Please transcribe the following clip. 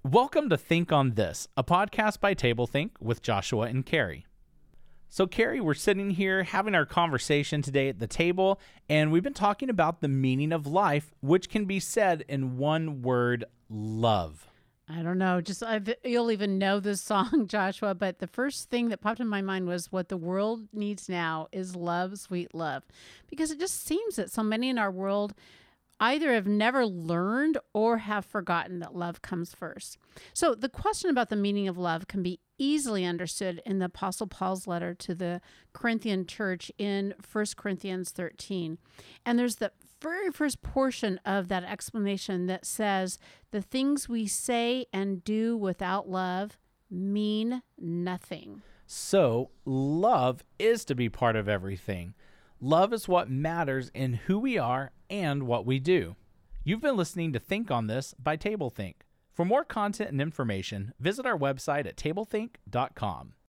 Welcome to Think on This, a podcast by TableThink with Joshua and Carrie. So, Carrie, we're sitting here having our conversation today at the table, and we've been talking about the meaning of life, which can be said in one word: love. I don't know. You'll even know this song, Joshua, but the first thing that popped in my mind was what the world needs now is love, sweet love. Because it just seems that so many in our world either have never learned or have forgotten that love comes first. So the question about the meaning of love can be easily understood in the Apostle Paul's letter to the Corinthian church in 1 Corinthians 13. And there's the very first portion of that explanation that says, the things we say and do without love mean nothing. So, love is to be part of everything. Love is what matters in who we are and what we do. You've been listening to Think on This by TableThink. For more content and information, visit our website at tablethink.com.